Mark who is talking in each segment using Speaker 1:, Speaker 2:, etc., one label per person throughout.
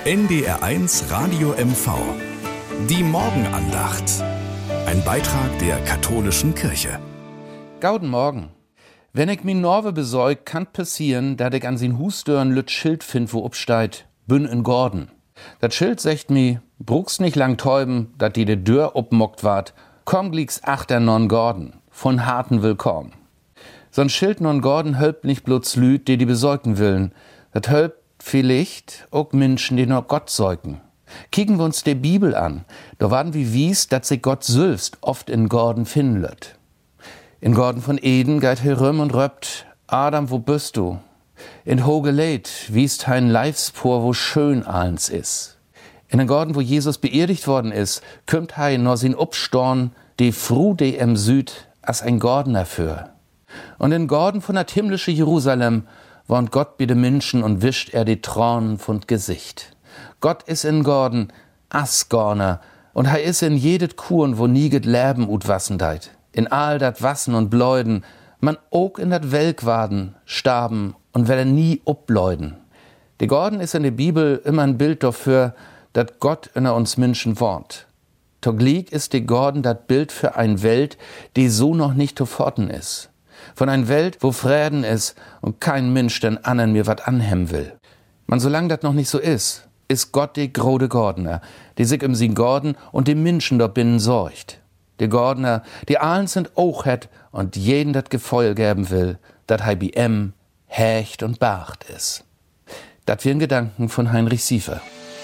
Speaker 1: NDR1 Radio MV. Die Morgenandacht. Ein Beitrag der katholischen Kirche.
Speaker 2: Gauden Morgen. Wenn ich min Norwe besäug, kann passieren, dat ich an sin Husdörn lüt Schild find, wo obsteit, bün in Gordon. Dat Schild secht mi, bruchst nicht lang täuben, dat die de Dörr obmockt ward, komm glieks achter non Gordon, von harten Willkommen. So'n Schild non Gordon hölpt nicht bloß Lüd, die besäugen willen, dat hölpt vielleicht auch Menschen, die noch Gott säugen. Kicken wir uns die Bibel an, da waren wie wies, dat sich Gott selbst oft in Gordon finden lüt. In Gordon von Eden geht herüm und röpt, Adam, wo bist du? In Hogeleit wiest hein Leifspor, wo schön allens is. In den Gordon, wo Jesus beerdigt worden ist, kümmt hei nur sin Upstorn, die Fru de im Süd, as ein Gordon dafür. Und in Gordon von dat himmlische Jerusalem wohnt Gott bei de Menschen und wischt die Tränen von Gesicht. Gott is in Gordon, as Gorner, und hei is in jedet Kuren, wo nieget Leben ut wassen deit. In all dat Wassen und Bläuden, man ook in dat Welkwaden, starben und welle nie upbläuden. De Gordon is in de Bibel immer ein Bild dafür, dat Gott in uns Menschen wohnt. Toglieg ist de Gordon dat Bild für ein Welt, die so noch nicht zu forten is. Von ein Welt, wo Frieden is und kein Mensch den anderen mir wat anhemmen will. Man, solang dat noch nicht so is Gott de grode Gordner, die sich im sin Gordon und dem Menschen dort binnen sorgt. De Gordner, die allen sind auch het und jeden dat Gefeuer geben will, dat hei bi hecht und bacht is. Dat wären Gedanken von Heinrich Siefer.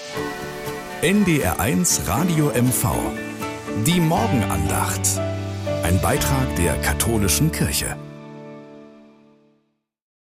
Speaker 1: NDR1 Radio MV. Die Morgenandacht. Ein Beitrag der katholischen Kirche.